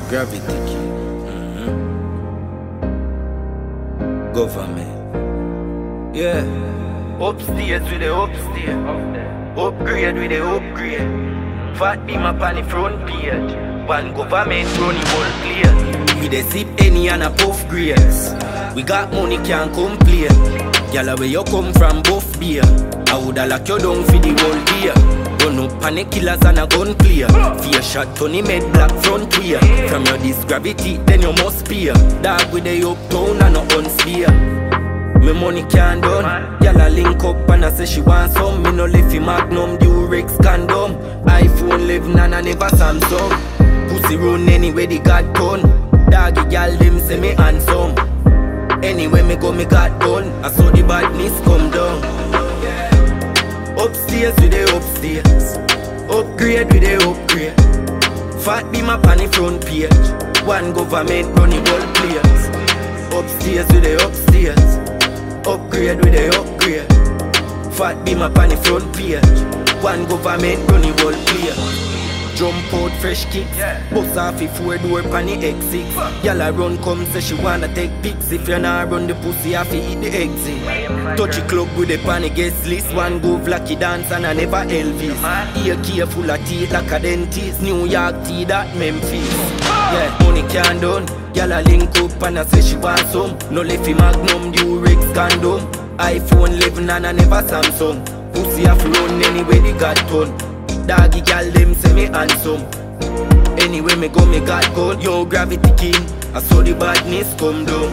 Gravity King. Government. Yeah. Upstairs with the upstairs. Upgrade with the upgrade. Fat beam up on the front page. One government run the whole place. We dey sip any and a puff grades. We got money, can't complain. Gyal, where you come from, buff beer. I woulda lock you down for the whole year. Run up panic killers and a gun clear. Fear shot Tony made black front clear. From your this gravity, then you must peer. Dog with the uptown and no unspear. Me money can't done. Gyal a link up and I say she want some. Me no live in Magnum, Durex condom. iPhone 11 and I never Samsung. Pussy run anyway the God done. Doggy gyal them say me handsome. Anyway me go me got done. I saw the badness come down. Upstairs with the upstairs. Upgrade with the upgrade. Fat beam up on the front page. One government run the whole place. Upstairs with the upstairs. Upgrade with the upgrade. Fat beam up on the front page. One government run the whole place. Jump out fresh kicks. Bust off the 4-door pan the X6. Gyal a run come say she wanna take pics. If you not run the pussy off, you eat the exit. Touchy club with the pan guest list. One go Vlacky dance and I never Elvis. Ear careful of teeth like a dentist. New York tea that Memphis. Yeah, money can't done. Gyal a link up and I say she want some. No left in Magnum, Durex condom. iPhone 11 and I never Samsung. Pussy off run anyway the got ton. Doggy gyal them say me handsome. Anyway me go me got gun. Yo Gravity King, I saw the badness come down.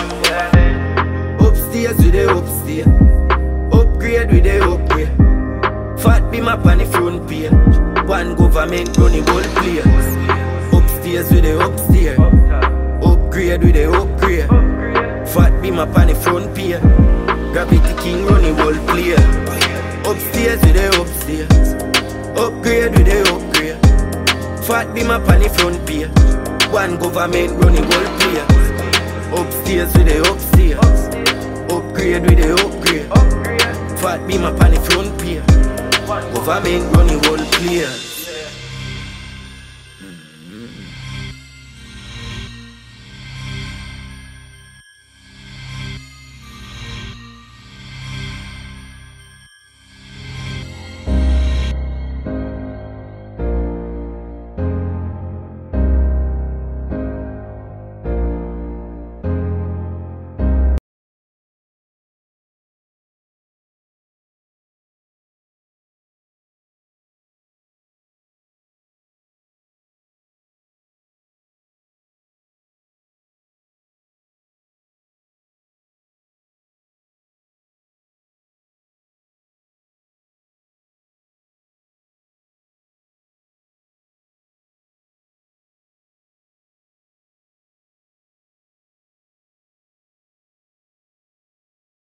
Upstairs with the upstairs. Upgrade with the upgrade. Fat beam up on the front page. One government run the whole place. Upstairs with the upstairs. Upgrade with the upgrade. Fat beam up on the front page. Gravity King run the whole place. Upstairs with the upstairs. Upgrade with the upgrade. Fat beam up on the front page. One government run the whole place. Upstairs with the upstairs. Upgrade with the upgrade. Fat beam up on the front page. Government run the whole place.